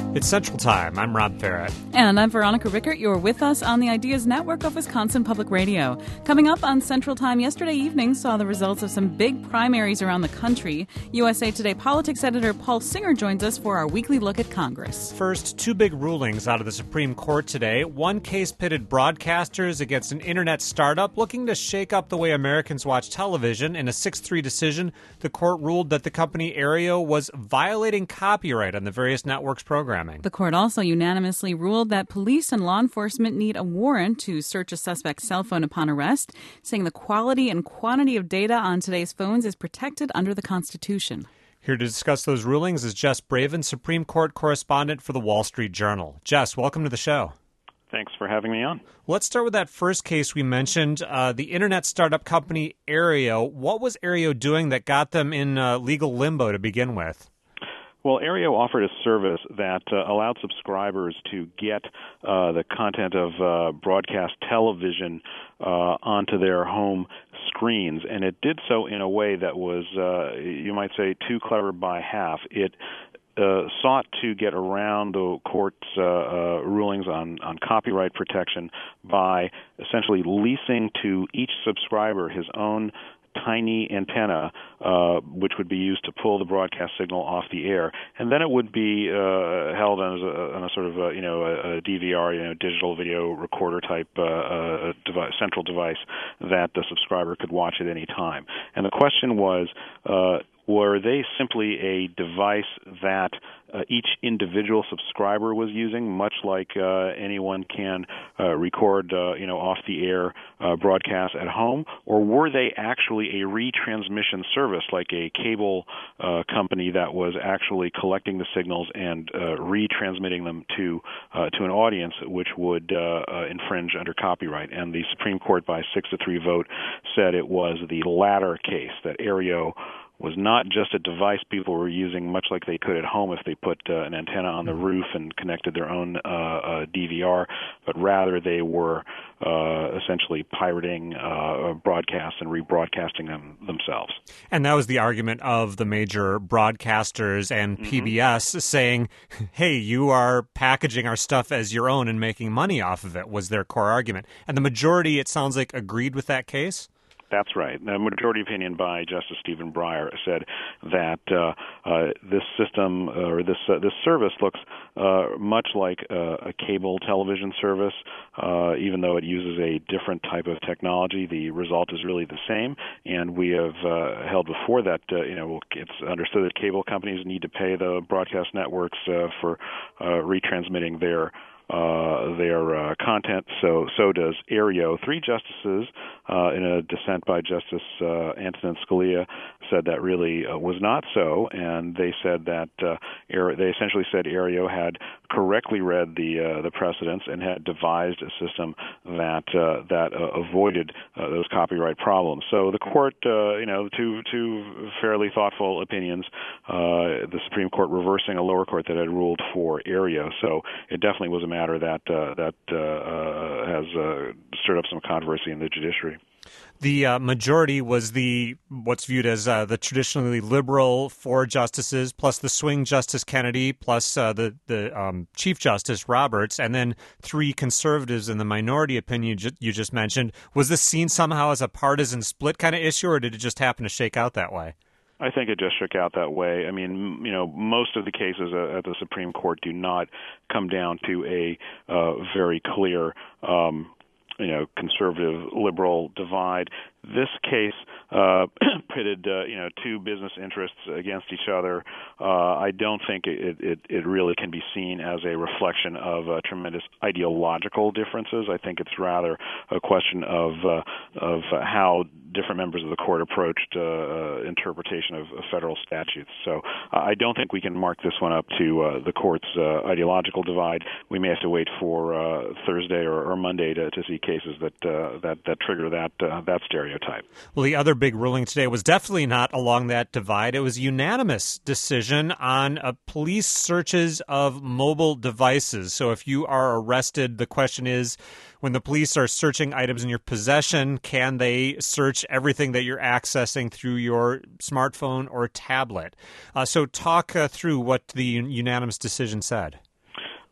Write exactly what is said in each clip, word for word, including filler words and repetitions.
It's Central Time. I'm Rob Farrett. And I'm Veronica Rickert. You're with us on the Ideas Network of Wisconsin Public Radio. Coming up on Central Time, yesterday evening saw the results of some big primaries around the country. U S A Today politics editor Paul Singer joins us for our weekly look at Congress. First, two big rulings out of the Supreme Court today. One case pitted broadcasters against an internet startup looking to shake up the way Americans watch television. In a six three decision, the court ruled that the company Aereo was violating copyright on the various networks' programming. The court also unanimously ruled that police and law enforcement need a warrant to search a suspect's cell phone upon arrest, saying the quality and quantity of data on today's phones is protected under the Constitution. Here to discuss those rulings is Jess Braven, Supreme Court correspondent for the Wall Street Journal. Jess, welcome to the show. Thanks for having me on. Let's start with that first case we mentioned, uh, the internet startup company Aereo. What was Aereo doing that got them in uh, legal limbo to begin with? Well, Aereo offered a service that uh, allowed subscribers to get uh, the content of uh, broadcast television uh, onto their home screens, and it did so in a way that was, uh, you might say, too clever by half. It Uh, sought to get around the court's uh, uh, rulings on, on copyright protection by essentially leasing to each subscriber his own tiny antenna, uh, which would be used to pull the broadcast signal off the air, and then it would be uh, held on a, on a sort of a, you know a, a D V R, you know, digital video recorder type uh, uh, device, central device that the subscriber could watch at any time. And the question was, uh, were they simply a device that uh, each individual subscriber was using, much like uh, anyone can uh, record, uh, you know, off-the-air uh, broadcasts at home, or were they actually a retransmission service, like a cable uh, company that was actually collecting the signals and uh, retransmitting them to uh, to an audience, which would uh, uh, infringe under copyright? And the Supreme Court, by six to three vote, said it was the latter case, that Aereo was not just a device people were using much like they could at home if they put uh, an antenna on the roof and connected their own uh, uh, D V R, but rather they were uh, essentially pirating uh, broadcasts and rebroadcasting them themselves. And that was the argument of the major broadcasters and mm-hmm. P B S saying, hey, you are packaging our stuff as your own and making money off of it, was their core argument. And the majority, it sounds like, agreed with that case? That's right. The majority opinion by Justice Stephen Breyer said that uh, uh, this system uh, or this uh, this service looks uh, much like uh, a cable television service, uh, even though it uses a different type of technology. The result is really the same, and we have uh, held before that uh, you know it's understood that cable companies need to pay the broadcast networks uh, for uh, retransmitting their Uh, their uh, content. So so does Aereo. Three justices, uh, in a dissent by Justice uh, Antonin Scalia, said that really uh, was not so, and they said that uh, Aer- they essentially said Aereo had correctly read the uh, the precedents and had devised a system that uh, that uh, avoided uh, those copyright problems. So the court, uh, you know, two two fairly thoughtful opinions. Uh, the Supreme Court reversing a lower court that had ruled for Aereo. So it definitely was a matter that uh, that uh, uh, has uh, stirred up some controversy in the judiciary. The uh, majority was the what's viewed as uh, the traditionally liberal four justices, plus the swing Justice Kennedy, plus uh, the the um, Chief Justice Roberts, and then three conservatives in the minority opinion you, you just mentioned. Was this seen somehow as a partisan split kind of issue, or did it just happen to shake out that way? I think it just shook out that way. I mean, you know, most of the cases at the Supreme Court do not come down to a uh, very clear, um, you know, conservative-liberal divide. This case uh, pitted, uh, you know, two business interests against each other. Uh, I don't think it, it, it really can be seen as a reflection of uh, tremendous ideological differences. I think it's rather a question of uh, of how different members of the court approached uh, interpretation of, of federal statutes. So uh, I don't think we can mark this one up to uh, the court's uh, ideological divide. We may have to wait for uh, Thursday or, or Monday to, to see cases that uh, that that trigger that uh, that stereotype. Well, the other big ruling today was definitely not along that divide. It was a unanimous decision on uh, police searches of mobile devices. So if you are arrested, the question is, when the police are searching items in your possession, can they search everything that you're accessing through your smartphone or tablet? Uh, so talk uh, through what the unanimous decision said.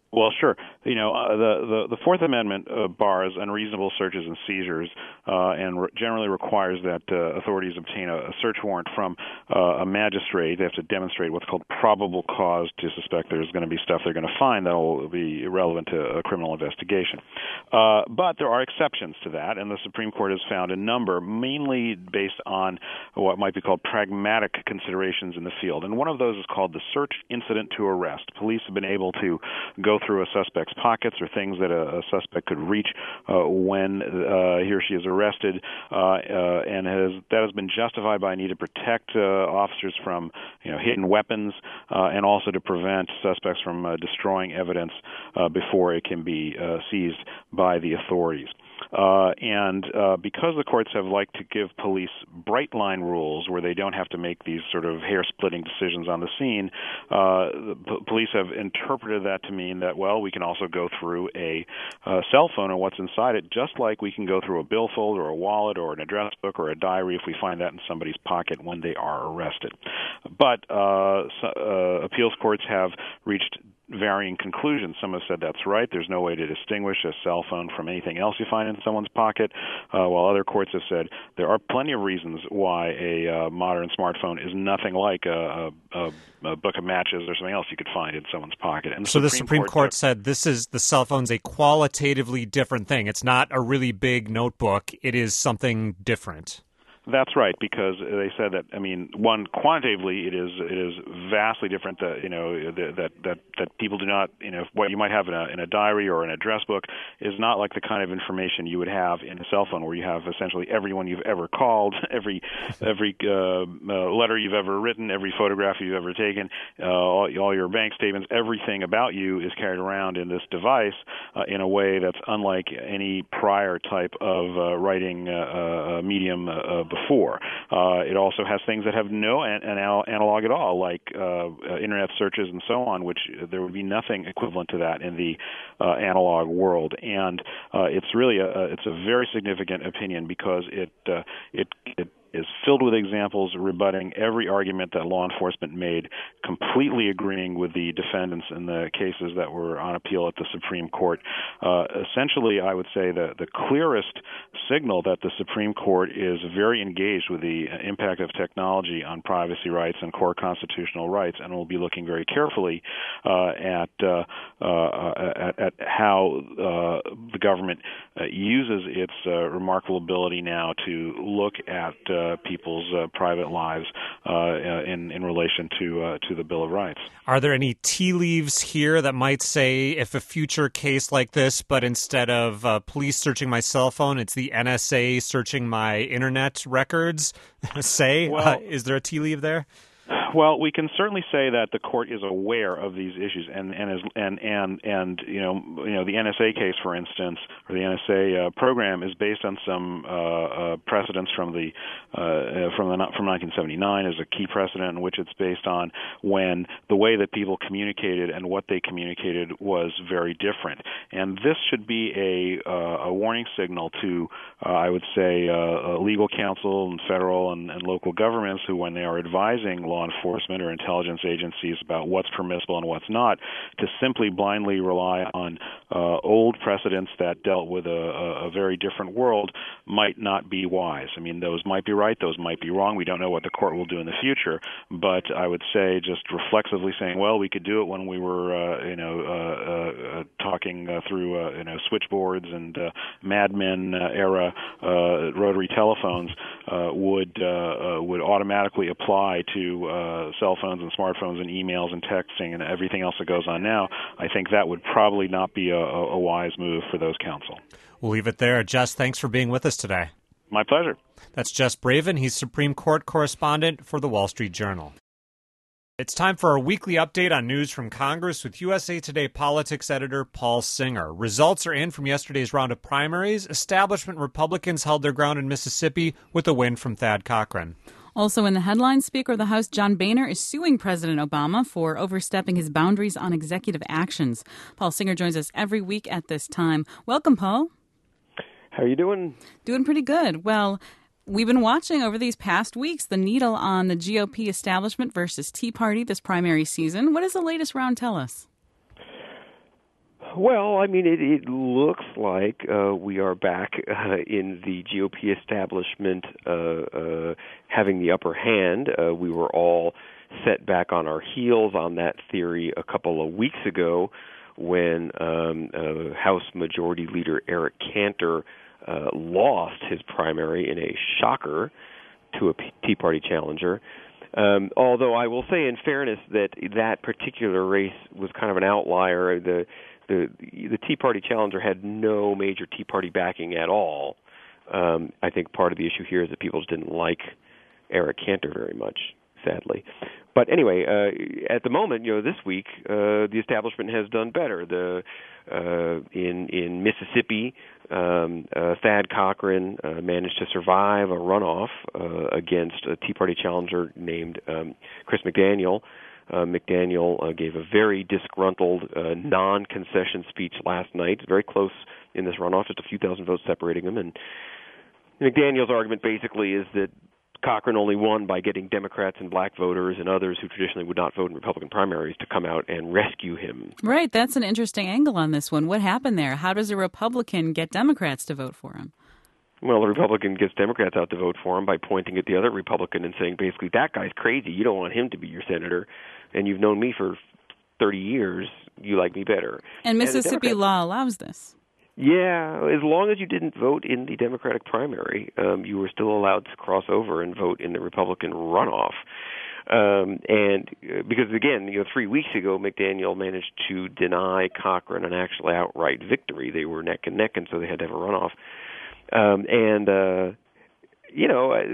Well, sure. You know, uh, the, the the Fourth Amendment uh, bars unreasonable searches and seizures, uh, and re- generally requires that uh, authorities obtain a, a search warrant from uh, a magistrate. They have to demonstrate what's called probable cause to suspect there's going to be stuff they're going to find that will be relevant to a criminal investigation. Uh, but there are exceptions to that, and the Supreme Court has found a number, mainly based on what might be called pragmatic considerations in the field. And one of those is called the search incident to arrest. Police have been able to go through a suspect's pockets or things that a, a suspect could reach uh, when uh, he or she is arrested, uh, uh, and has that has been justified by a need to protect uh, officers from, you know, hidden weapons, uh, and also to prevent suspects from uh, destroying evidence uh, before it can be uh, seized by the authorities. Uh, and uh, because the courts have liked to give police bright line rules where they don't have to make these sort of hair-splitting decisions on the scene, uh, the p- police have interpreted that to mean that, well, we can also go through a uh, cell phone and what's inside it, just like we can go through a billfold or a wallet or an address book or a diary if we find that in somebody's pocket when they are arrested. But uh, so, uh, appeals courts have reached varying conclusions. Some have said that's right. There's no way to distinguish a cell phone from anything else you find in someone's pocket, uh, while other courts have said there are plenty of reasons why a uh, modern smartphone is nothing like a, a, a book of matches or something else you could find in someone's pocket. And the so Supreme the Supreme Court, Court said this is the cell phone's a qualitatively different thing. It's not a really big notebook. It is something different. That's right, because they said that, I mean, one, quantitatively, it is it is vastly different. That you know that that that people do not, you know, what you might have in a in a diary or an address book is not like the kind of information you would have in a cell phone, where you have essentially everyone you've ever called, every every uh, uh, letter you've ever written, every photograph you've ever taken, uh, all, all your bank statements, everything about you is carried around in this device uh, in a way that's unlike any prior type of uh, writing uh, uh, medium uh, before. Uh, it also has things that have no an- an analog at all, like uh, uh, internet searches and so on, which uh, there would be nothing equivalent to that in the uh, analog world. And uh, it's really a, a it's a very significant opinion because it uh, it it is filled with examples rebutting every argument that law enforcement made, completely agreeing with the defendants in the cases that were on appeal at the Supreme Court. Uh, essentially, I would say that the clearest signal that the Supreme Court is very engaged with the impact of technology on privacy rights and core constitutional rights, and will be looking very carefully uh, at, uh, uh, at at how uh, the government uh, uses its uh, remarkable ability now to look at uh, Uh, people's uh, private lives uh, in in relation to uh, to the Bill of Rights. Are there any tea leaves here that might say if a future case like this, but instead of uh, police searching my cell phone, it's the N S A searching my internet records? say, well, uh, is there a tea leaf there? Well, we can certainly say that the court is aware of these issues, and and is, and and and you know you know the N S A case, for instance, or the N S A uh, program is based on some uh, uh, precedents from the uh, from the from nineteen seventy-nine as a key precedent in which it's based on when the way that people communicated and what they communicated was very different, and this should be a uh, a warning signal to uh, I would say uh, legal counsel and federal and, and local governments who, when they are advising law enforcement or intelligence agencies about what's permissible and what's not, to simply blindly rely on uh, old precedents that dealt with a, a very different world might not be wise. I mean, those might be right, those might be wrong. We don't know what the court will do in the future, but I would say just reflexively saying, well, we could do it when we were, uh, you know, uh, uh, talking uh, through, uh, you know, switchboards and uh, Mad Men uh, era uh, rotary telephones uh, would uh, uh, would automatically apply to Uh, cell phones and smartphones and emails and texting and everything else that goes on now. I think that would probably not be a, a, a wise move for those counsel. We'll leave it there. Jess, thanks for being with us today. My pleasure. That's Jess Braven. He's Supreme Court correspondent for the Wall Street Journal. It's time for our weekly update on news from Congress with U S A Today politics editor Paul Singer. Results are in from yesterday's round of primaries. Establishment Republicans held their ground in Mississippi with a win from Thad Cochran. Also in the headlines, Speaker of the House John Boehner is suing President Obama for overstepping his boundaries on executive actions. Paul Singer joins us every week at this time. Welcome, Paul. How are you doing? Doing pretty good. Well, we've been watching over these past weeks the needle on the G O P establishment versus Tea Party this primary season. What does the latest round tell us? Well, I mean, it, it looks like uh, we are back uh, in the G O P establishment uh, uh, having the upper hand. Uh, we were all set back on our heels on that theory a couple of weeks ago when um, uh, House Majority Leader Eric Cantor uh, lost his primary in a shocker to a Tea Party challenger. Um, although I will say, in fairness, that that particular race was kind of an outlier. The the the Tea Party challenger had no major Tea Party backing at all. Um, I think part of the issue here is that people just didn't like Eric Cantor very much, sadly. But anyway, uh, at the moment, you know, this week uh, the establishment has done better. The uh, in in Mississippi, um, uh, Thad Cochran uh, managed to survive a runoff uh, against a Tea Party challenger named um, Chris McDaniel. Uh, McDaniel uh, gave a very disgruntled, uh, non-concession speech last night. Very close in this runoff, just a few thousand votes separating them. And McDaniel's argument basically is that Cochran only won by getting Democrats and black voters and others who traditionally would not vote in Republican primaries to come out and rescue him. Right. That's an interesting angle on this one. What happened there? How does a Republican get Democrats to vote for him? Well, the Republican gets Democrats out to vote for him by pointing at the other Republican and saying, basically, that guy's crazy. You don't want him to be your senator, and you've known me for thirty years. You like me better. And Mississippi and law allows this. Yeah, as long as you didn't vote in the Democratic primary, um, you were still allowed to cross over and vote in the Republican runoff. Um, and uh, because, again, you know, three weeks ago, McDaniel managed to deny Cochran an actual outright victory. They were neck and neck, and so they had to have a runoff. Um, and, uh, you know, I,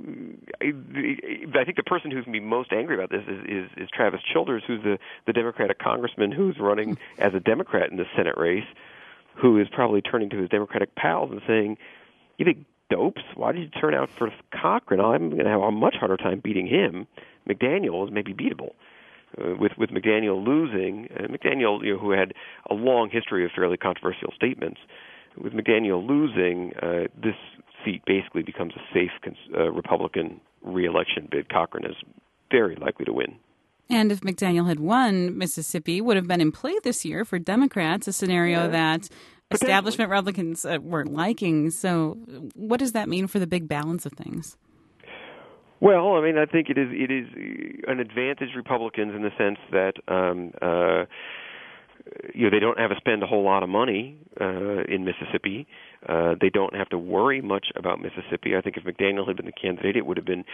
I think the person who's going to be most angry about this is, is, is Travis Childers, who's the, the Democratic congressman who's running as a Democrat in the Senate race, who is probably turning to his Democratic pals and saying, you big dopes, why did you turn out for Cochran? I'm going to have a much harder time beating him. McDaniel is maybe beatable. Uh, with with McDaniel losing, uh, McDaniel, you know, who had a long history of fairly controversial statements, with McDaniel losing, uh, this seat basically becomes a safe uh, Republican re-election bid. Cochran is very likely to win. And if McDaniel had won, Mississippi would have been in play this year for Democrats, a scenario yeah. that establishment Republicans uh, weren't liking. So what does that mean for the big balance of things? Well, I mean, I think it is it is an advantage Republicans in the sense that um, uh, you know they don't have to spend a whole lot of money uh, in Mississippi. Uh, they don't have to worry much about Mississippi. I think if McDaniel had been the candidate, it would have been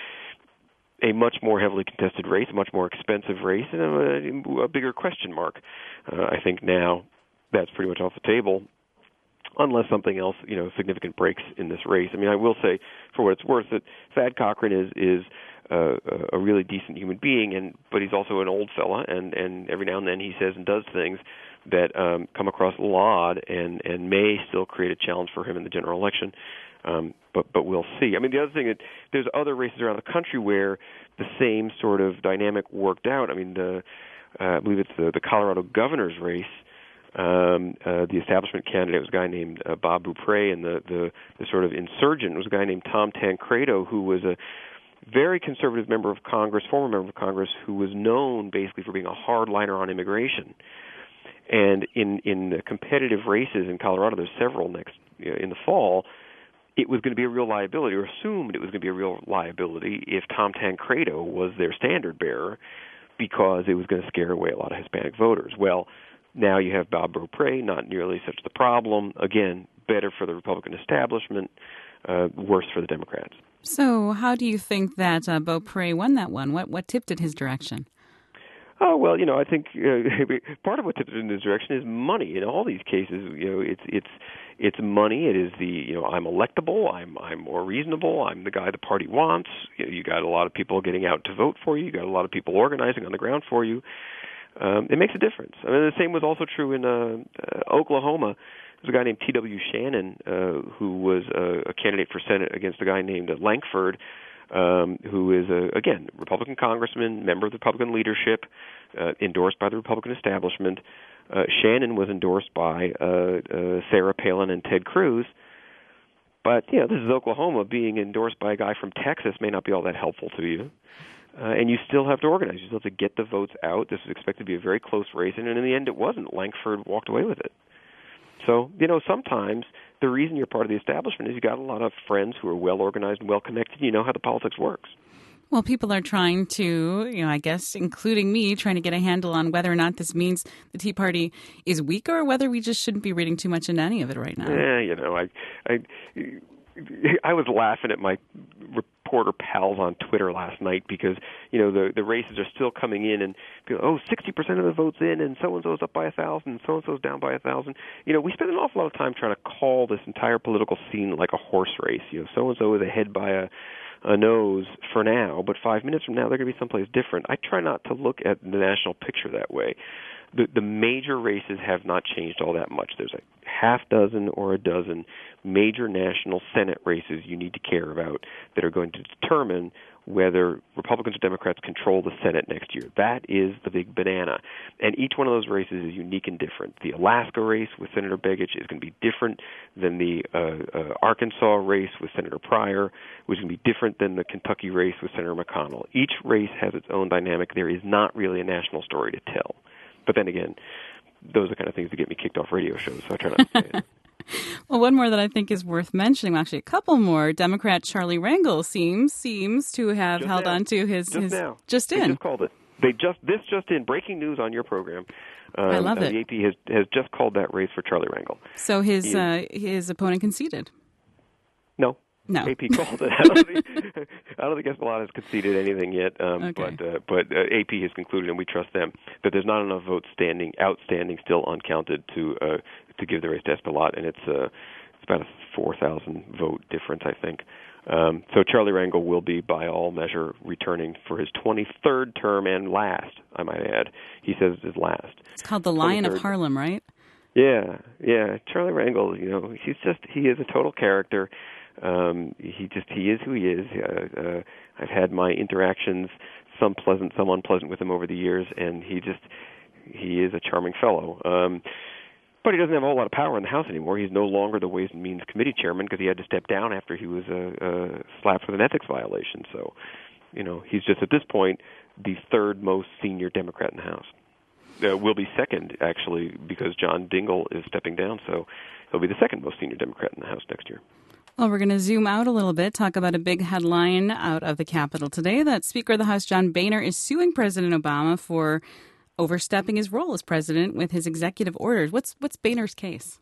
a much more heavily contested race, a much more expensive race, and a, a bigger question mark. Uh, I think now that's pretty much off the table, unless something else, you know, significant breaks in this race. I mean, I will say, for what it's worth, that Thad Cochran is is uh, a really decent human being, and but he's also an old fella, and, and every now and then he says and does things that um, come across odd and, and may still create a challenge for him in the general election. Um, but but we'll see. I mean, the other thing is there's other races around the country where the same sort of dynamic worked out. I mean, the, uh, I believe it's the, the Colorado governor's race. Um, uh, the establishment candidate was a guy named uh, Bob Beaupre, and the, the, the sort of insurgent was a guy named Tom Tancredo, who was a very conservative member of Congress, former member of Congress, who was known basically for being a hardliner on immigration. And in, in the competitive races in Colorado, there's several next you know, in the fall, it was going to be a real liability, or assumed it was going to be a real liability if Tom Tancredo was their standard bearer, because it was going to scare away a lot of Hispanic voters. Well, now you have Bob Beaupre, not nearly such the problem. Again, better for the Republican establishment, uh, worse for the Democrats. So how do you think that uh, Beaupre won that one? What what tipped in his direction? Oh, well, you know, I think uh, part of what tipped in this direction is money. In all these cases, you know, it's it's it's money. It is the, you know, I'm electable. I'm I'm more reasonable. I'm the guy the party wants. You know, you got a lot of people getting out to vote for you. You got a lot of people organizing on the ground for you. Um, it makes a difference. I mean, the same was also true in uh, uh, Oklahoma. There's a guy named T W Shannon uh, who was uh, a candidate for Senate against a guy named uh, Lankford, um, who is, a, again, Republican congressman, member of the Republican leadership, uh, endorsed by the Republican establishment. Uh, Shannon was endorsed by uh, uh, Sarah Palin and Ted Cruz. But, you know, this is Oklahoma. Being endorsed by a guy from Texas may not be all that helpful to you. Uh, and you still have to organize. You still have to get the votes out. This was expected to be a very close race, and in the end it wasn't. Lankford walked away with it. So, you know, sometimes the reason you're part of the establishment is you got a lot of friends who are well-organized and well-connected, and you know how the politics works. Well, people are trying to, you know, I guess, including me, trying to get a handle on whether or not this means the Tea Party is weaker or whether we just shouldn't be reading too much into any of it right now. Yeah, you know, I, I, I was laughing at my reporter pals on Twitter last night because, you know, the the races are still coming in and, oh, sixty percent of the votes in and so-and-so's up by a thousand and so-and-so's down by a thousand. You know, we spend an awful lot of time trying to call this entire political scene like a horse race. You know, so-and-so is ahead by a a nose for now, but five minutes from now they're going to be someplace different. I try not to look at the national picture that way. The, the major races have not changed all that much. There's a half dozen or a dozen major national Senate races you need to care about that are going to determine whether Republicans or Democrats control the Senate next year. That is the big banana. And each one of those races is unique and different. The Alaska race with Senator Begich is going to be different than the uh, uh, Arkansas race with Senator Pryor, which is going to be different than the Kentucky race with Senator McConnell. Each race has its own dynamic. There is not really a national story to tell. But then again, those are the kind of things that get me kicked off radio shows, so I try not to say it. Well, one more that I think is worth mentioning, well, actually a couple more. Democrat Charlie Rangel seems seems to have just held now. on to his... Just his, now. Just in. They just called it. They just This just in. Breaking news on your program. Um, I love uh, it. The A P has, has just called that race for Charlie Rangel. So his He uh, his opponent conceded? No. No. A P called it. I don't think, I don't think Espeleta has conceded anything yet, um, Okay. but uh, but uh, A P has concluded, and we trust them, that there's not enough votes standing, outstanding, still uncounted to uh, to give the race to Espeleta, and it's uh, it's about a four thousand vote difference, I think. Um, so Charlie Rangel will be, by all measure, returning for his twenty-third term and last, I might add. He says it's his last. It's called the Lion of twenty-third. Harlem, right? Yeah, yeah. Charlie Rangel, you know, he's just, he is a total character. Um, he just, he is who he is. Uh, uh, I've had my interactions, some pleasant, some unpleasant with him over the years, and he just, he is a charming fellow. Um, but he doesn't have a whole lot of power in the House anymore. He's no longer the Ways and Means Committee chairman because he had to step down after he was uh, uh, slapped with an ethics violation. So, you know, he's just at this point the third most senior Democrat in the House. Uh, will be second, actually, because John Dingell is stepping down, so he'll be the second most senior Democrat in the House next year. Well, we're going to zoom out a little bit, talk about a big headline out of the Capitol today, that Speaker of the House John Boehner is suing President Obama for overstepping his role as president with his executive orders. What's what's Boehner's case?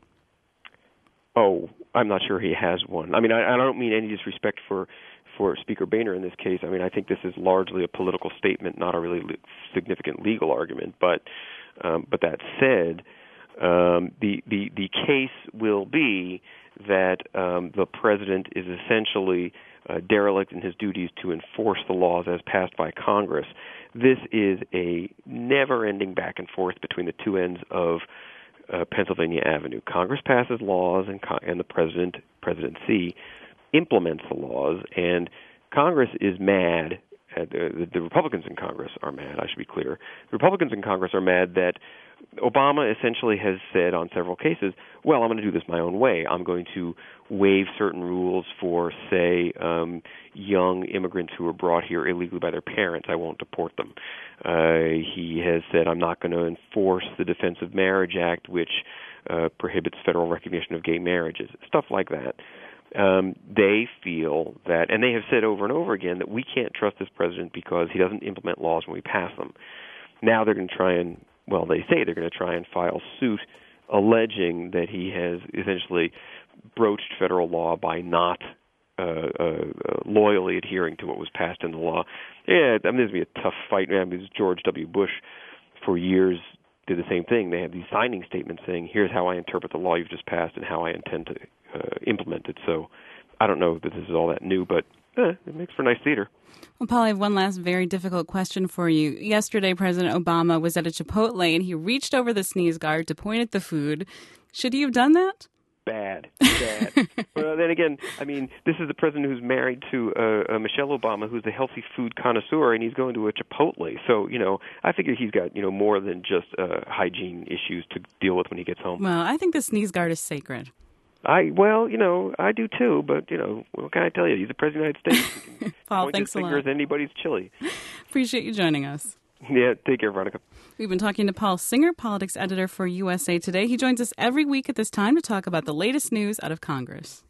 Oh, I'm not sure he has one. I mean, I, I don't mean any disrespect for for Speaker Boehner in this case. I mean, I think this is largely a political statement, not a really le- significant legal argument. But um, but that said, um, the, the the case will be that um, the president is essentially uh, derelict in his duties to enforce the laws as passed by Congress. This is a never-ending back and forth between the two ends of uh, Pennsylvania Avenue. Congress passes laws, and, co- and the president, presidency, implements the laws, and Congress is mad. At, uh, the, the Republicans in Congress are mad, I should be clear. The Republicans in Congress are mad that Obama essentially has said on several cases, well, I'm going to do this my own way. I'm going to waive certain rules for, say, um, young immigrants who were brought here illegally by their parents. I won't deport them. Uh, he has said, I'm not going to enforce the Defense of Marriage Act, which uh, prohibits federal recognition of gay marriages, stuff like that. Um, they feel that, and they have said over and over again, that we can't trust this president because he doesn't implement laws when we pass them. Now they're going to try and, well, they say they're going to try and file suit alleging that he has essentially broached federal law by not uh, uh, loyally adhering to what was passed in the law. Yeah, I mean, this is going to be a tough fight. I mean, George W. Bush for years did the same thing. They had these signing statements saying, here's how I interpret the law you've just passed and how I intend to uh, implement it. So I don't know that this is all that new, but eh, it makes for nice theater. Well, Paul, I have one last very difficult question for you. Yesterday, President Obama was at a Chipotle and he reached over the sneeze guard to point at the food. Should he have done that? Bad, bad. Well, then again, I mean, this is the president who's married to uh, uh, Michelle Obama, who's a healthy food connoisseur, and he's going to a Chipotle. So, you know, I figure he's got, you know, more than just uh, hygiene issues to deal with when he gets home. Well, I think the sneeze guard is sacred. I well, you know, I do too, but you know, what can I tell you? He's the president of the United States. He can Paul, point thanks his a fingers lot. at anybody's chili. Appreciate you joining us. Yeah, take care, Veronica. We've been talking to Paul Singer, politics editor for U S A Today. He joins us every week at this time to talk about the latest news out of Congress.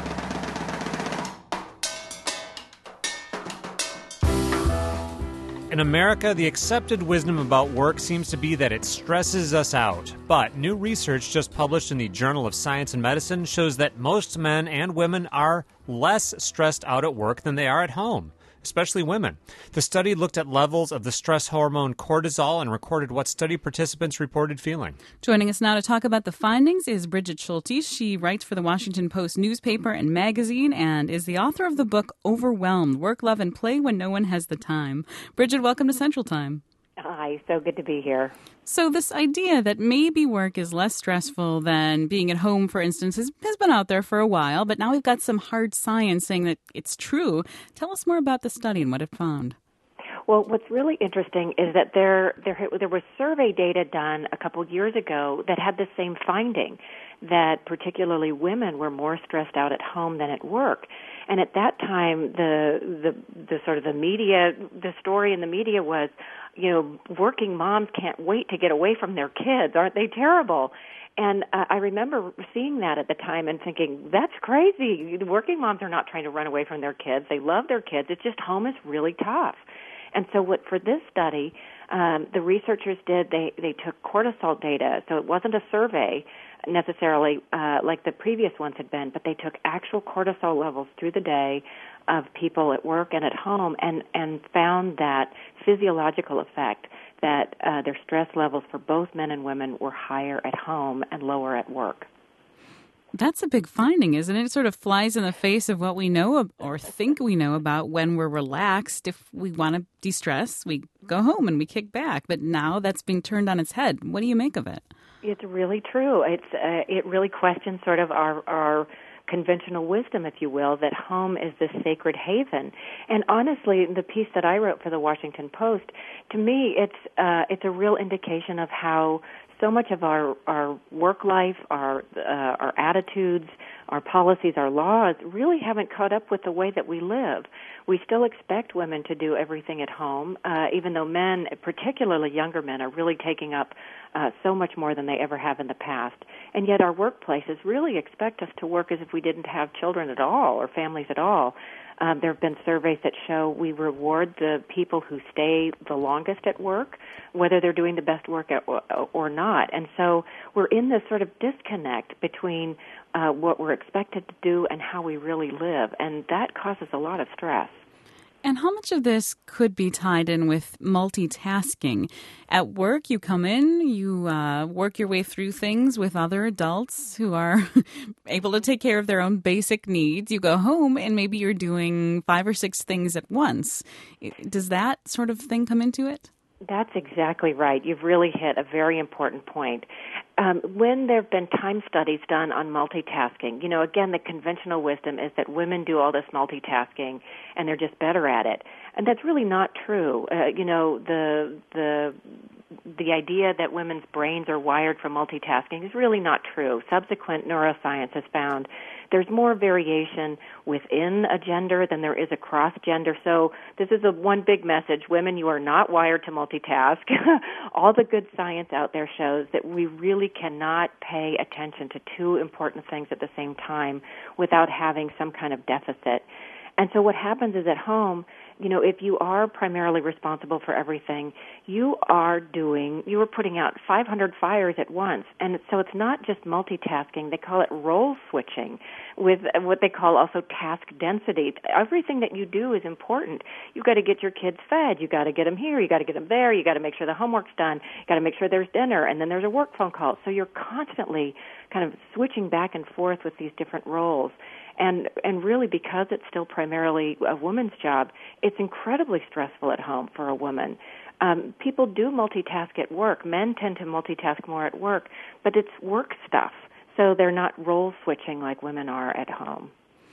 In America, the accepted wisdom about work seems to be that it stresses us out. But new research just published in the Journal of Science and Medicine shows that most men and women are less stressed out at work than they are at home, especially women. The study looked at levels of the stress hormone cortisol and recorded what study participants reported feeling. Joining us now to talk about the findings is Bridget Schulte. She writes for the Washington Post newspaper and magazine and is the author of the book Overwhelmed, Work, Love, and Play When No One Has the Time. Bridget, welcome to Central Time. Hi, so good to be here. So this idea that maybe work is less stressful than being at home, for instance, has, has been out there for a while, but now we've got some hard science saying that it's true. Tell us more about the study and what it found. Well, what's really interesting is that there there there was survey data done a couple years ago that had the same finding, that particularly women were more stressed out at home than at work. And at that time, the the the sort of the media, the story in the media was, you know, working moms can't wait to get away from their kids. Aren't they terrible? And uh, I remember seeing that at the time and thinking, that's crazy. Working moms are not trying to run away from their kids. They love their kids. It's just home is really tough. And so what for this study, um, the researchers did, they, they took cortisol data. So it wasn't a survey necessarily uh, like the previous ones had been, but they took actual cortisol levels through the day of people at work and at home and, and found that physiological effect, that uh, their stress levels for both men and women were higher at home and lower at work. That's a big finding, isn't it? It sort of flies in the face of what we know or think we know about when we're relaxed. If we want to de-stress, we go home and we kick back. But now that's being turned on its head. What do you make of it? It's really true. It's uh, it really questions sort of our our conventional wisdom, if you will, that home is this sacred haven. And honestly, the piece that I wrote for the Washington Post, to me, it's uh, it's a real indication of how so much of our, our work life, our uh, our attitudes, our policies, our laws really haven't caught up with the way that we live. We still expect women to do everything at home, uh, even though men, particularly younger men, are really taking up uh, so much more than they ever have in the past. And yet our workplaces really expect us to work as if we didn't have children at all or families at all. Um, there have been surveys that show we reward the people who stay the longest at work, whether they're doing the best work at, or not. And so we're in this sort of disconnect between uh, what we're expected to do and how we really live, and that causes a lot of stress. And how much of this could be tied in with multitasking? At work, you come in, you uh, work your way through things with other adults who are able to take care of their own basic needs. You go home and maybe you're doing five or six things at once. Does that sort of thing come into it? That's exactly right. You've really hit a very important point. Um, when there have been time studies done on multitasking, you know, again, the conventional wisdom is that women do all this multitasking and they're just better at it. And that's really not true. Uh, you know, the the the idea that women's brains are wired for multitasking is really not true. Subsequent neuroscience has found there's more variation within a gender than there is across gender. So this is a one big message. Women, you are not wired to multitask. All the good science out there shows that we really cannot pay attention to two important things at the same time without having some kind of deficit. And so what happens is at home, you know, if you are primarily responsible for everything, you are doing, you are putting out five hundred fires at once. And so it's not just multitasking. They call it role switching with what they call also task density. Everything that you do is important. You've got to get your kids fed. You've got to get them here. You've got to get them there. You've got to make sure the homework's done. You've got to make sure there's dinner. And then there's a work phone call. So you're constantly kind of switching back and forth with these different roles. And and really, because it's still primarily a woman's job, it's incredibly stressful at home for a woman. Um, people do multitask at work. Men tend to multitask more at work, but it's work stuff. So they're not role switching like women are at home.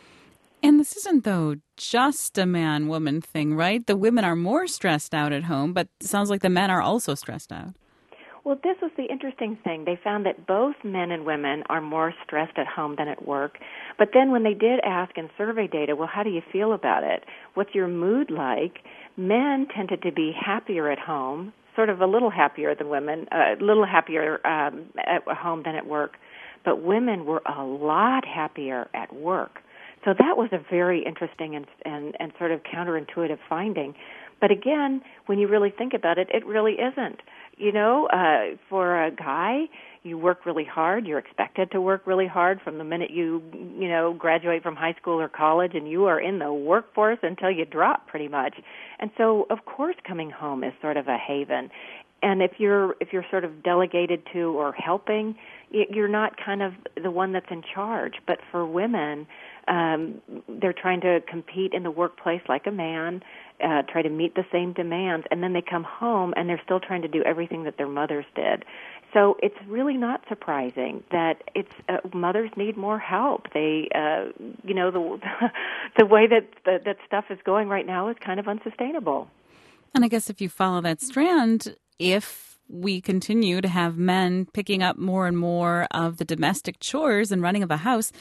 And this isn't, though, just a man-woman thing, right? The women are more stressed out at home, but it sounds like the men are also stressed out. Well, this was the interesting thing. They found that both men and women are more stressed at home than at work. But then when they did ask in survey data, well, how do you feel about it? What's your mood like? Men tended to be happier at home, sort of a little happier than women, a little happier um, at home than at work. But women were a lot happier at work. So that was a very interesting and, and, and sort of counterintuitive finding. But again, when you really think about it, it really isn't. You know, uh, for a guy, you work really hard. You're expected to work really hard from the minute you, you know, graduate from high school or college, and you are in the workforce until you drop pretty much. And so, of course, coming home is sort of a haven. And if you're if you're sort of delegated to or helping, you're not kind of the one that's in charge. But for women, um, they're trying to compete in the workplace like a man, uh, try to meet the same demands, and then they come home and they're still trying to do everything that their mothers did. So it's really not surprising that it's uh, mothers need more help. They, uh, you know, the the way that the, that stuff is going right now is kind of unsustainable. And I guess if you follow that strand, if we continue to have men picking up more and more of the domestic chores and running of a house,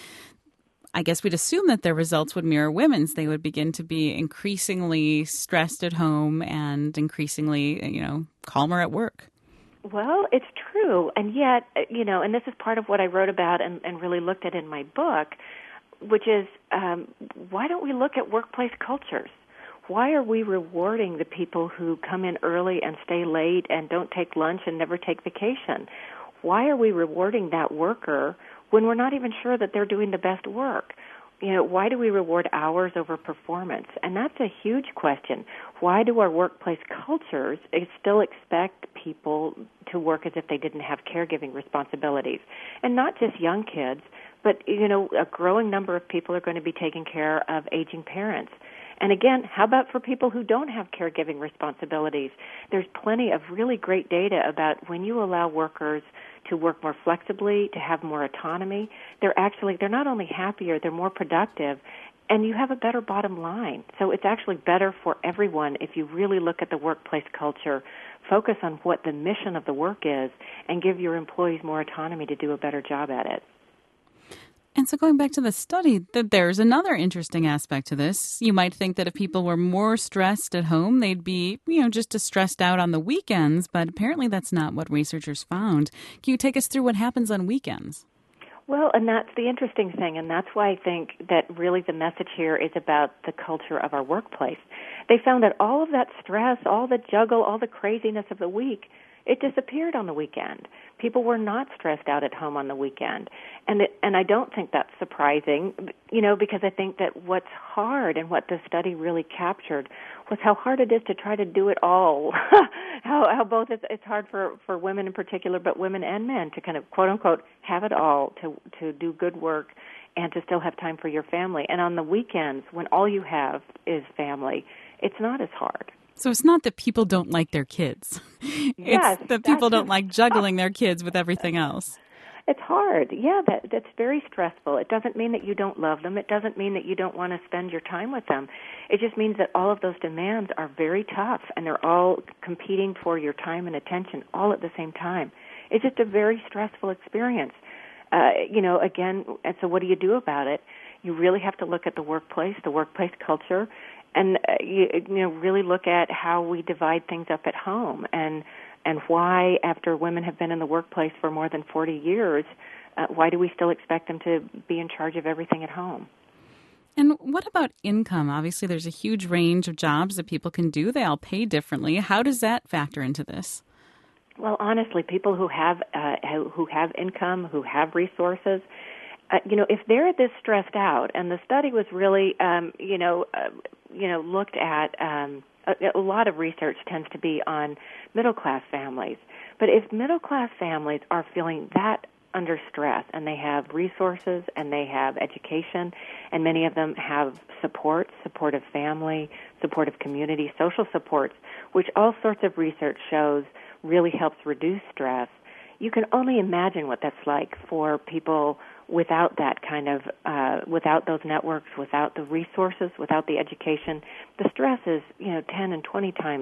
I guess we'd assume that their results would mirror women's. They would begin to be increasingly stressed at home and increasingly, you know, calmer at work. Well, it's true. And yet, you know, and this is part of what I wrote about and, and really looked at in my book, which is um, why don't we look at workplace cultures? Why are we rewarding the people who come in early and stay late and don't take lunch and never take vacation? Why are we rewarding that worker when we're not even sure that they're doing the best work? You know, why do we reward hours over performance? And that's a huge question. Why do our workplace cultures still expect people to work as if they didn't have caregiving responsibilities? And not just young kids, but, you know, a growing number of people are going to be taking care of aging parents. And again, how about for people who don't have caregiving responsibilities? There's plenty of really great data about when you allow workers to work more flexibly, to have more autonomy, they're actually, they're not only happier, they're more productive, and you have a better bottom line. So it's actually better for everyone if you really look at the workplace culture, focus on what the mission of the work is, and give your employees more autonomy to do a better job at it. And so going back to the study, that there's another interesting aspect to this. You might think that if people were more stressed at home, they'd be, you know, just as stressed out on the weekends, but apparently that's not what researchers found. Can you take us through what happens on weekends? Well, and that's the interesting thing, and that's why I think that really the message here is about the culture of our workplace. They found that all of that stress, all the juggle, all the craziness of the week, it disappeared on the weekend. People were not stressed out at home on the weekend. And it, and I don't think that's surprising, you know, because I think that what's hard and what the study really captured was how hard it is to try to do it all. how how both it's, it's hard for, for women in particular, but women and men to kind of, quote unquote, have it all, to to do good work and to still have time for your family. And on the weekends, when all you have is family, it's not as hard. So it's not that people don't like their kids. Yes, it's that people don't like juggling their kids with everything else. It's hard. Yeah, that that's very stressful. It doesn't mean that you don't love them. It doesn't mean that you don't want to spend your time with them. It just means that all of those demands are very tough, and they're all competing for your time and attention all at the same time. It's just a very stressful experience. Uh, you know, again, and so what do you do about it? You really have to look at the workplace, the workplace culture, and uh, you, you know, really look at how we divide things up at home, and and why, after women have been in the workplace for more than forty years, uh, why do we still expect them to be in charge of everything at home? And what about income? Obviously, there's a huge range of jobs that people can do. They all pay differently. How does that factor into this? Well, honestly, people who have uh, who have income, who have resources, uh, you know, if they're this stressed out, and the study was really, um, you know, uh, you know, looked at. Um, a, a lot of research tends to be on middle-class families, but if middle-class families are feeling that under stress, and they have resources, and they have education, and many of them have support, supportive family, supportive community, social supports, which all sorts of research shows really helps reduce stress. You can only imagine what that's like for people without that kind of, uh, without those networks, without the resources, without the education. The stress is, you know, ten and twenty times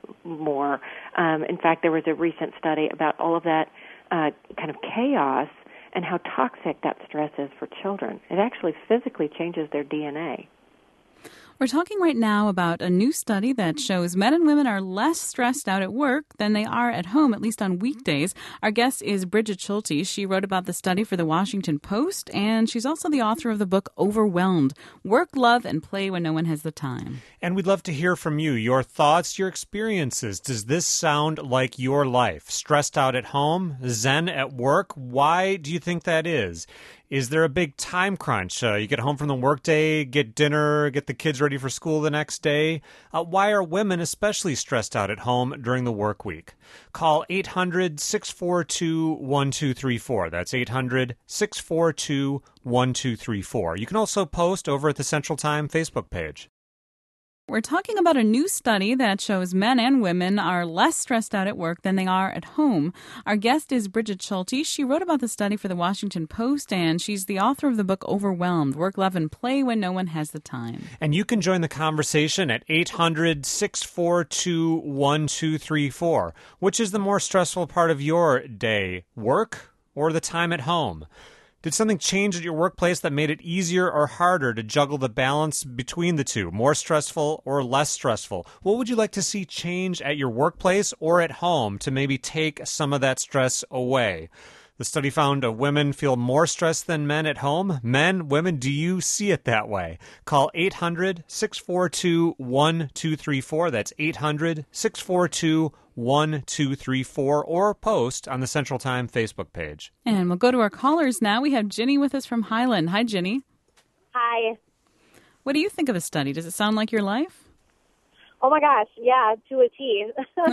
more. Um, in fact, there was a recent study about all of that uh, kind of chaos and how toxic that stress is for children. It actually physically changes their D N A. We're talking right now about a new study that shows men and women are less stressed out at work than they are at home, at least on weekdays. Our guest is Brigid Schulte. She wrote about the study for the Washington Post, and she's also the author of the book Overwhelmed: Work, Love, and Play When No One Has the Time. And we'd love to hear from you, your thoughts, your experiences. Does this sound like your life? Stressed out at home? Zen at work? Why do you think that is? Is there a big time crunch? Uh, you get home from the workday, get dinner, get the kids ready for school the next day. Uh, why are women especially stressed out at home during the work week? Call eight hundred, six four two, one two three four. That's eight hundred, six four two, one two three four. You can also post over at the Central Time Facebook page. We're talking about a new study that shows men and women are less stressed out at work than they are at home. Our guest is Brigid Schulte. She wrote about the study for the Washington Post, and she's the author of the book Overwhelmed: Work, Love, and Play When No One Has the Time. And you can join the conversation at eight hundred, six four two, one two three four. Which is the more stressful part of your day, work or the time at home? Did something change at your workplace that made it easier or harder to juggle the balance between the two, more stressful or less stressful? What would you like to see change at your workplace or at home to maybe take some of that stress away? The study found uh, women feel more stressed than men at home. Men, women, do you see it that way? Call eight hundred, six four two, one two three four. That's eight hundred, six four two, one two three four, or post on the Central Time Facebook page. And we'll go to our callers now. We have Ginny with us from Highland. Hi, Ginny. Hi. What do you think of the study? Does it sound like your life? Oh my gosh, yeah, to a T.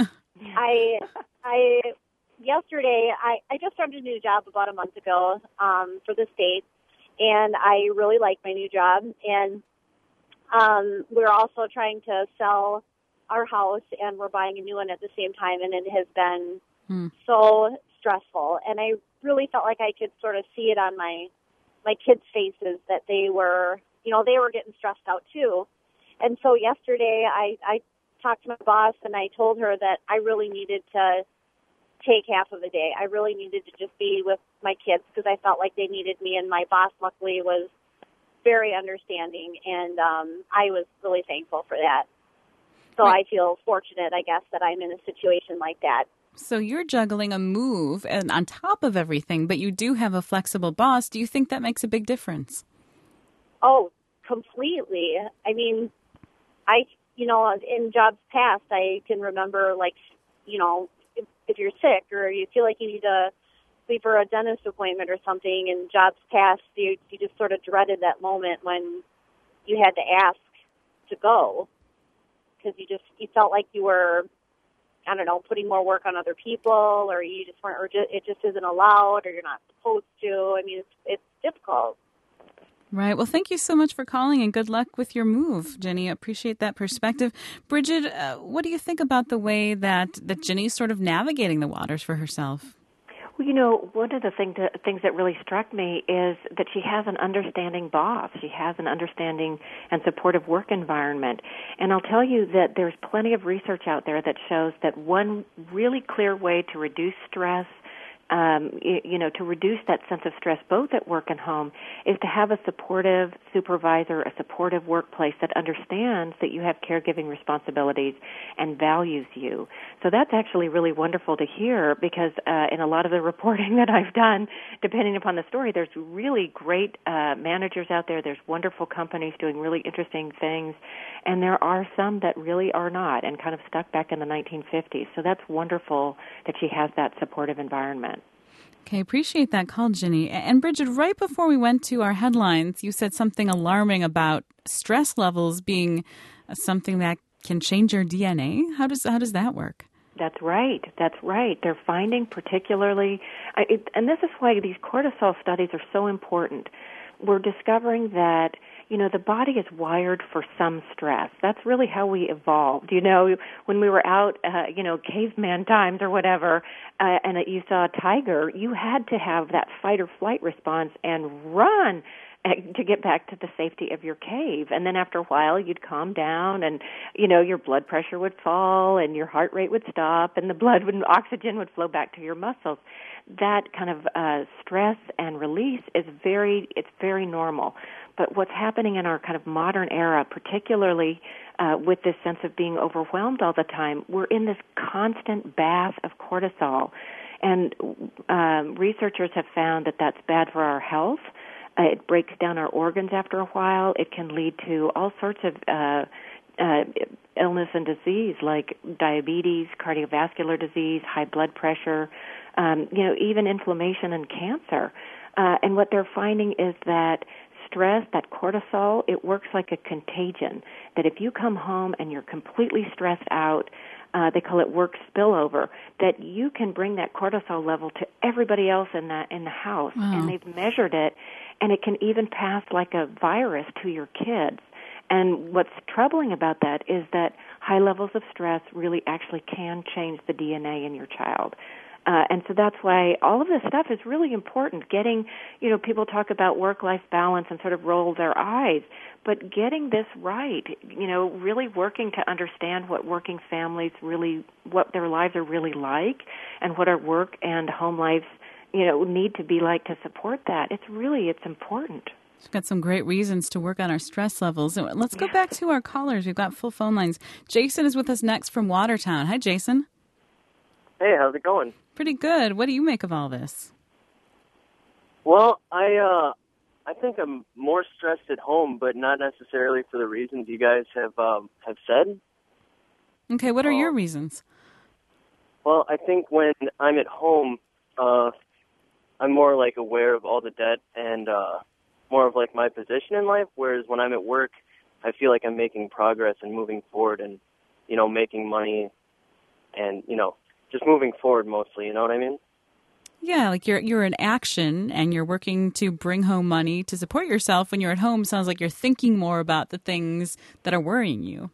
I, I, yesterday, I, I just started a new job about a month ago um, for the state, and I really like my new job. And um, we're also trying to sell our house, and we're buying a new one at the same time, and it has been hmm. so stressful. And I really felt like I could sort of see it on my my kids' faces that they were, you know, they were getting stressed out too. And so yesterday, I, I talked to my boss, and I told her that I really needed to take half of the day. I really needed to just be with my kids because I felt like they needed me, and my boss luckily was very understanding, and um, I was really thankful for that. So I feel fortunate, I guess, that I'm in a situation like that. So you're juggling a move and on top of everything, but you do have a flexible boss. Do you think that makes a big difference? Oh, completely. I mean, I, you know, in jobs past, I can remember, like, you know, if, if you're sick or you feel like you need to leave for a dentist appointment or something, in jobs past, you, you just sort of dreaded that moment when you had to ask to go. Because you just you felt like you were, I don't know, putting more work on other people, or you just weren't, or just, it just isn't allowed, or you're not supposed to. I mean, it's it's difficult. Right. Well, thank you so much for calling, and good luck with your move, Jenny. I appreciate that perspective. Brigid, uh, what do you think about the way that that Jenny's sort of navigating the waters for herself? Well, you know, one of the thing to, things that really struck me is that she has an understanding boss. She has an understanding and supportive work environment. And I'll tell you that there's plenty of research out there that shows that one really clear way to reduce stress, um, you, you know, to reduce that sense of stress both at work and home is to have a supportive supervisor, a supportive workplace that understands that you have caregiving responsibilities and values you. So that's actually really wonderful to hear because uh, in a lot of the reporting that I've done, depending upon the story, there's really great uh, managers out there. There's wonderful companies doing really interesting things, and there are some that really are not and kind of stuck back in the nineteen fifties. So that's wonderful that she has that supportive environment. Okay, appreciate that call, Ginny. And Brigid, right before we went to our headlines, you said something alarming about stress levels being something that can change your D N A. How does how does that work? That's right. That's right. They're finding particularly, uh, it, and this is why these cortisol studies are so important. We're discovering that, you know, the body is wired for some stress. That's really how we evolved. You know, when we were out, uh, you know, caveman times or whatever, uh, and you saw a tiger, you had to have that fight or flight response and run. to get back to the safety of your cave. And then after a while, you'd calm down, and you know your blood pressure would fall, and your heart rate would stop, and the blood would oxygen would flow back to your muscles. That kind of uh, stress and release is very it's very normal. But what's happening in our kind of modern era, particularly uh, with this sense of being overwhelmed all the time, we're in this constant bath of cortisol. And um, researchers have found that that's bad for our health. Uh, it breaks down our organs after a while. It can lead to all sorts of uh, uh, illness and disease like diabetes, cardiovascular disease, high blood pressure, um, you know, even inflammation and cancer. Uh, and what they're finding is that stress, that cortisol, it works like a contagion, that if you come home and you're completely stressed out, uh, they call it work spillover, that you can bring that cortisol level to everybody else in the, in the house. Wow. And they've measured it, and it can even pass like a virus to your kids. And what's troubling about that is that high levels of stress really actually can change the D N A in your child. Uh, and so that's why all of this stuff is really important. Getting, you know, people talk about work-life balance and sort of roll their eyes, but getting this right, you know, really working to understand what working families really, what their lives are really like, and what our work and home lives, you know, need to be like to support that. It's really, it's important. We've got some great reasons to work on our stress levels. Let's go back to our callers. We've got full phone lines. Jason is with us next from Watertown. Hi, Jason. Hey, how's it going? Pretty good. What do you make of all this? Well, I uh, I think I'm more stressed at home, but not necessarily for the reasons you guys have um, have said. Okay, what are uh, your reasons? Well, I think when I'm at home, uh, I'm more like aware of all the debt and uh, more of like my position in life. Whereas when I'm at work, I feel like I'm making progress and moving forward, and you know, making money, and you know. Just moving forward mostly, you know what I mean? Yeah, like you're you're in action and you're working to bring home money to support yourself. When you're at home, sounds like you're thinking more about the things that are worrying you.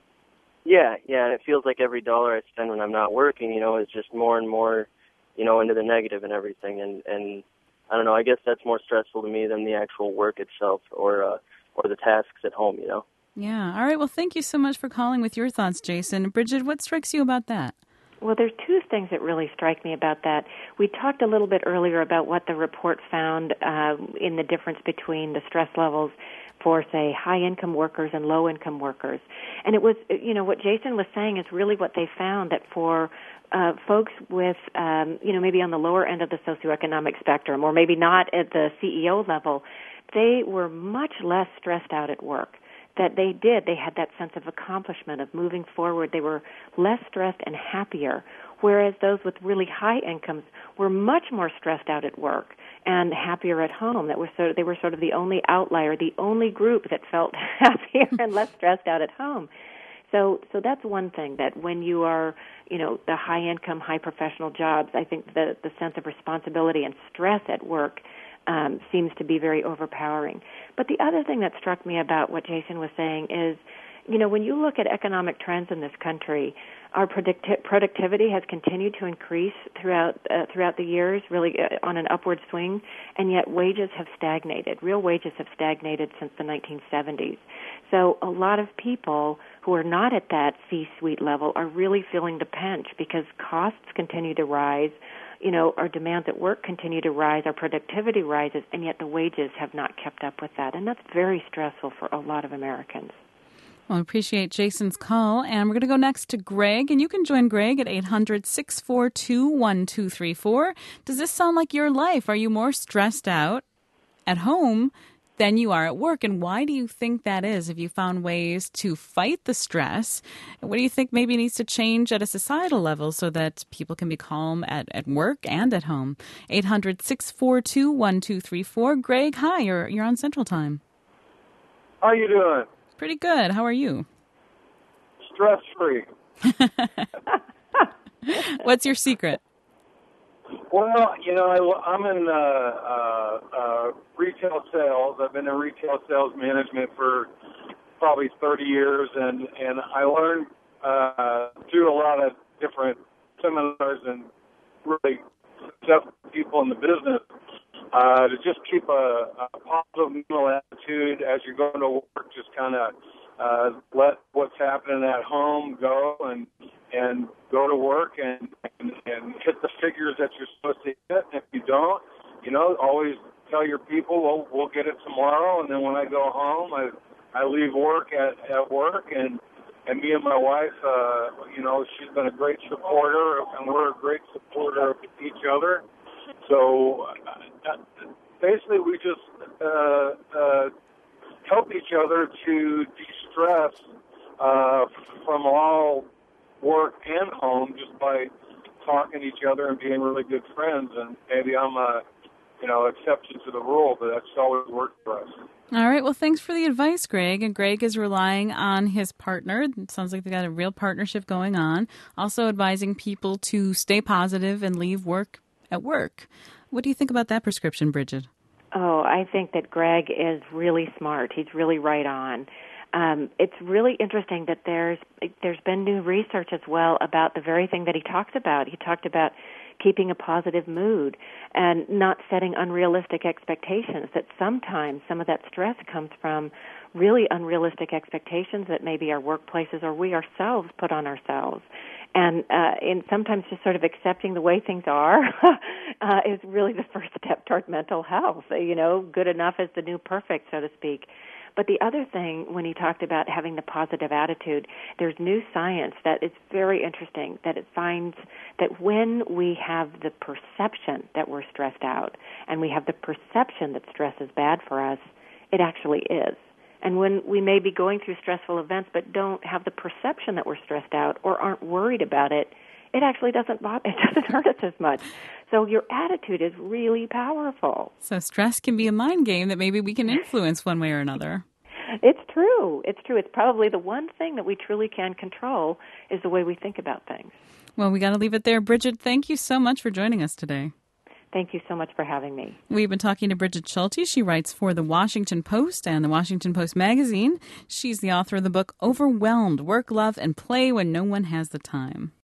Yeah, yeah, and it feels like every dollar I spend when I'm not working, you know, is just more and more, you know, into the negative and everything. And, and I don't know, I guess that's more stressful to me than the actual work itself or uh, or the tasks at home, you know? Yeah. All right. Well, thank you so much for calling with your thoughts, Jason. Bridget, what strikes you about that? Well, there's two things that really strike me about that. We talked a little bit earlier about what the report found uh, in the difference between the stress levels for, say, high-income workers and low-income workers. And it was, you know, what Jason was saying is really what they found, that for uh, folks with, um, you know, maybe on the lower end of the socioeconomic spectrum, or maybe not at the C E O level, they were much less stressed out at work. That they did, they had that sense of accomplishment, of moving forward. They were less stressed and happier, whereas those with really high incomes were much more stressed out at work and happier at home. That were sort of, they were sort of the only outlier, the only group that felt happier and less stressed out at home. So, so that's one thing, that when you are, you know, the high-income, high-professional jobs, I think the, the sense of responsibility and stress at work Um, seems to be very overpowering. But the other thing that struck me about what Jason was saying is, you know, when you look at economic trends in this country, our producti- productivity has continued to increase throughout uh, throughout the years, really uh, on an upward swing, and yet wages have stagnated. Real wages have stagnated since the nineteen seventies. So a lot of people who are not at that C-suite level are really feeling the pinch because costs continue to rise. You know, our demands at work continue to rise, our productivity rises, and yet the wages have not kept up with that. And that's very stressful for a lot of Americans. Well, I appreciate Jason's call. And we're going to go next to Greg. And you can join Greg at eight hundred, six four two, one two three four. Does this sound like your life? Are you more stressed out at home than you are at work? And why do you think that is? Have you found ways to fight the stress? What do you think maybe needs to change at a societal level so that people can be calm at, at work and at home? eight hundred, six four two, one two three four. Greg, hi, you're, you're on Central Time. How you doing? Pretty good. How are you? Stress-free. What's your secret? Well, you know, I, I'm in uh, uh, uh, retail sales. I've been in retail sales management for probably thirty years, and, and I learned uh, through a lot of different seminars and really successful people in the business uh, to just keep a, a positive mental attitude as you're going to work. Just kind of uh, let what's happening at home go and and go to work and, and and hit the figures that you're supposed to hit. And if you don't, you know, always tell your people, well, we'll get it tomorrow. And then when I go home, I I leave work at, at work, and and me and my wife, uh, you know, she's been a great supporter, and we're a great supporter of each other. So uh, basically, we just uh, uh, help each other to de-stress uh, from all work and home just by talking to each other and being really good friends. And maybe I'm a, you know, exception to the rule, but that's always worked for us. All right. Well, thanks for the advice, Greg. And Greg is relying on his partner. It sounds like they've got a real partnership going on. Also advising people to stay positive and leave work at work. What do you think about that prescription, Bridget? Oh, I think that Greg is really smart. He's really right on. Um, it's really interesting that there's there's been new research as well about the very thing that he talks about. He talked about keeping a positive mood and not setting unrealistic expectations, that sometimes some of that stress comes from really unrealistic expectations that maybe our workplaces or we ourselves put on ourselves. And uh, and sometimes just sort of accepting the way things are uh, is really the first step toward mental health. You know, good enough is the new perfect, so to speak. But the other thing, when he talked about having the positive attitude, there's new science that is very interesting, that it finds that when we have the perception that we're stressed out and we have the perception that stress is bad for us, it actually is. And when we may be going through stressful events but don't have the perception that we're stressed out or aren't worried about it, it actually doesn't bother, it doesn't hurt us as much. So your attitude is really powerful. So stress can be a mind game that maybe we can influence one way or another. It's true. It's true. It's probably the one thing that we truly can control is the way we think about things. Well, we got to leave it there. Bridget, thank you so much for joining us today. Thank you so much for having me. We've been talking to Bridget Schulte. She writes for The Washington Post and The Washington Post Magazine. She's the author of the book Overwhelmed, Work, Love, and Play When No One Has the Time.